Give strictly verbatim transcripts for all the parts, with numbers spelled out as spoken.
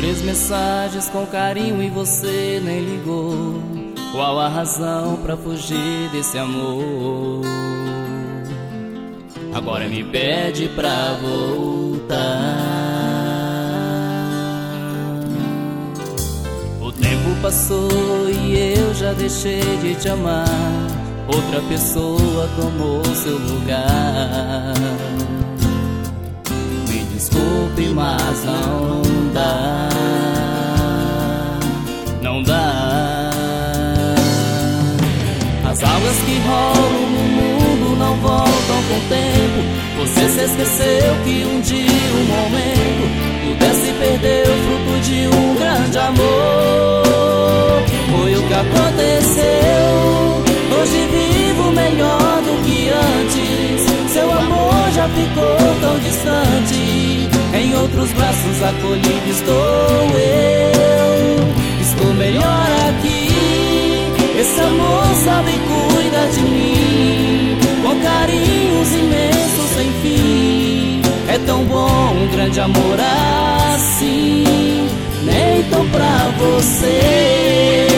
fez mensagens com carinho e você nem ligou. Qual a razão pra fugir desse amor? Agora me pede pra voltar. O tempo passou e eu já deixei de te amar. Outra pessoa tomou seu lugar. Me desculpe, mas não dá. Não dá. As águas que rolam no mundo não voltam com o tempo. Você se esqueceu que um dia, um momento, pudesse perder o fruto de um grande amor. Foi o que aconteceu. Hoje vivo melhor do que antes. Seu amor já ficou tão distante. Em outros braços acolhido estou eu. Estou melhor aqui. Esse amor sabe cuida de mim, com carinhos imensos sem fim. É tão bom um grande amor assim. Nem tô pra você.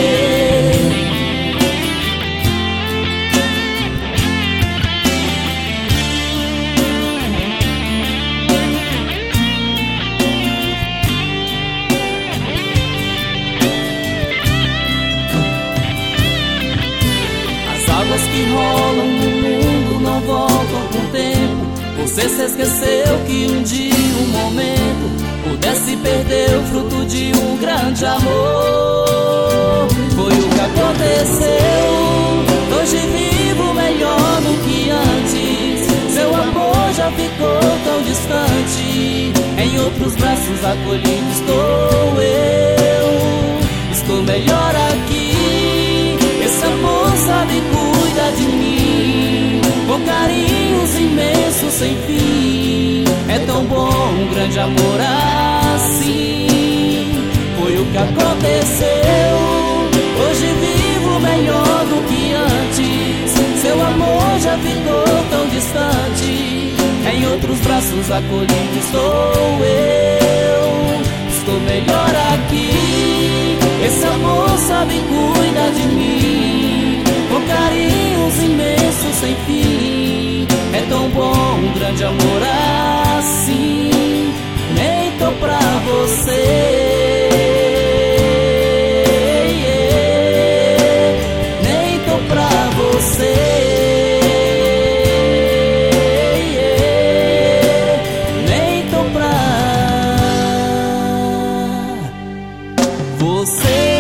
As águas que rolam no mundo não voltam com o tempo. Você se esqueceu que um dia, um momento, pudesse perder o fruto de um grande amor. Foi o que aconteceu. Hoje vivo melhor do que antes. Seu amor já ficou tão distante. Em outros braços acolhido estou eu. Estou melhor aqui. Esse amor sabe cuida de mim, com carinhos imensos sem fim. É tão bom um grande amor assim. Foi o que aconteceu. Hoje vivo melhor do que antes. Seu amor já ficou tão distante. Em outros braços acolhido estou eu. Estou melhor aqui. Esse amor sabe cuida de mim, com carinhos imensos sem fim. É tão bom um grande amor assim. Nem tô pra você. Nem tô pra você. Nem tô pra você.